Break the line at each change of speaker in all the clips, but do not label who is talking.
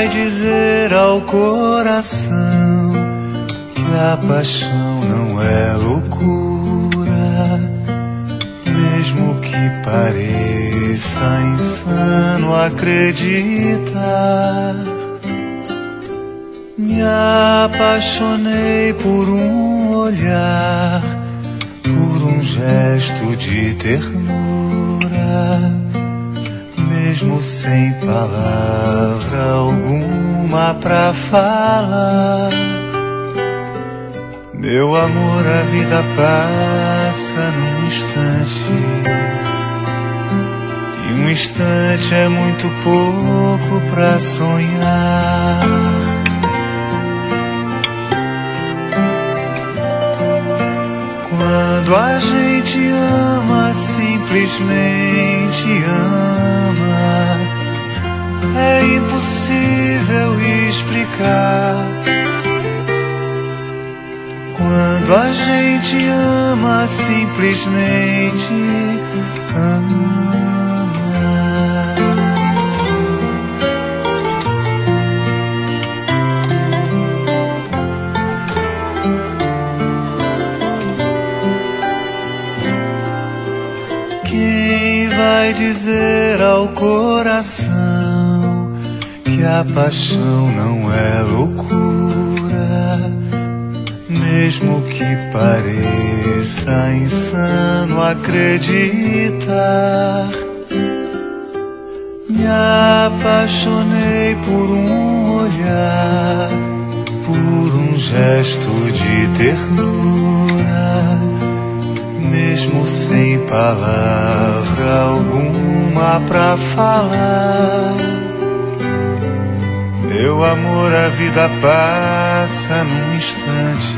vai dizer ao coração que a paixão não é loucura, mesmo que pareça insano acreditar? Me apaixonei por um olhar, por um gesto de ternura, mesmo sem palavra alguma pra falar. Meu amor, a vida passa num instante, e um instante é muito pouco pra sonhar. Quando a gente ama, simplesmente ama, é impossível explicar. Quando a gente ama, simplesmente ama. Quem vai dizer ao coração que a paixão não é loucura, mesmo que pareça insano acreditar? Me apaixonei por um olhar, por um gesto de ternura, mesmo sem palavra alguma pra falar. Meu amor, a vida passa num instante,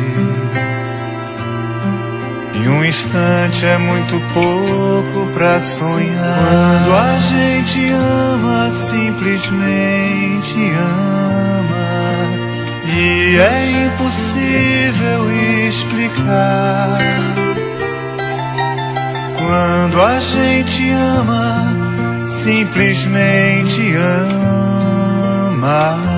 e um instante é muito pouco pra sonhar. Quando a gente ama, simplesmente ama, e é impossível explicar. Quando a gente ama, simplesmente ama.